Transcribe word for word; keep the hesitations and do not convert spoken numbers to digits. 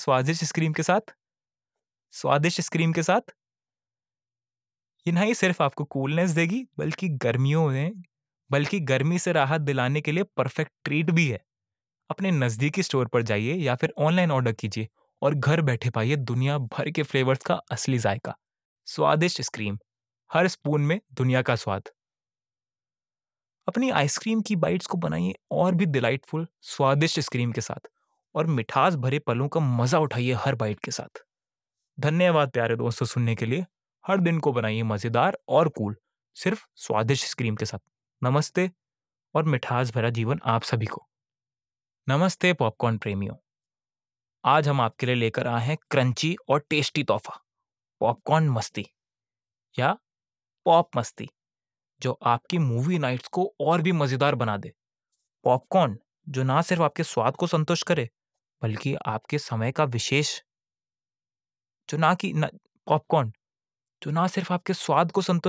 स्वादिष्ट स्क्रीम के साथ स्वादिष्ट स्क्रीम के साथ ये नहीं सिर्फ आपको कूलनेस देगी बल्कि गर्मियों में बल्कि गर्मी से राहत दिलाने के लिए परफेक्ट ट्रीट भी है। अपने नज़दीकी स्टोर पर जाइए या फिर ऑनलाइन ऑर्डर कीजिए और घर बैठे पाइए दुनिया भर के फ्लेवर्स का असली जायका। स्वादिष्ट स्क्रीम, हर स्पून में दुनिया का स्वाद। अपनी आइसक्रीम की बाइट्स को बनाइए और भी डिलाइटफुल स्वादिष्ट स्क्रीम के साथ और मिठास भरे पलों का मजा उठाइए हर बाइट के साथ। धन्यवाद प्यारे दोस्तों सुनने के लिए। हर दिन को बनाइए मजेदार और कूल सिर्फ स्वादिष्ट स्क्रीम के साथ। नमस्ते और मिठास भरा जीवन आप सभी को। नमस्ते पॉपकॉर्न प्रेमियों, आज हम आपके लिए लेकर आए हैं क्रंची और टेस्टी तोहफा, पॉपकॉर्न मस्ती या पॉप मस्ती, जो आपकी मूवी नाइट्स को और भी मजेदार बना दे। पॉपकॉर्न जो ना सिर्फ आपके स्वाद को संतुष्ट करे बल्कि आपके समय का विशेष जो ना कि न, पॉपकॉर्न जो ना सिर्फ आपके स्वाद को संतुष्ट